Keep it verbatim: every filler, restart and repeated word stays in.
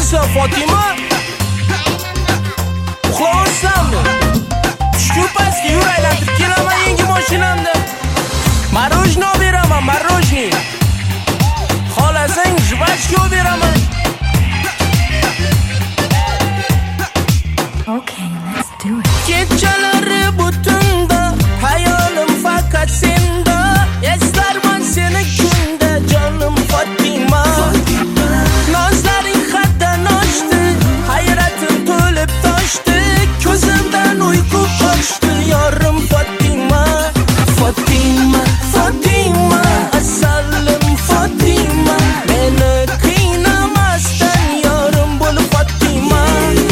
Nasılsın Fatima? Uxlayapsanmi? Tushkun pastga yur, aylantirib kelaman yangi mashinamda. Marojni olib beraman, marojni. Xohlasang jvachka olib beraman. Okay, let's do it. Kechalari butunda, hayolim faqat senda. Eslarman seni kunda, jonim Fatima. Nozlaring haddan oshdi, hayratim to'lib toshdi. Ko'zimdan uyqu qochdi, yorim Fatima. Fatima, Fatima, asalim Fatima. Meni qiynamasdan yorim bo'l Fatima.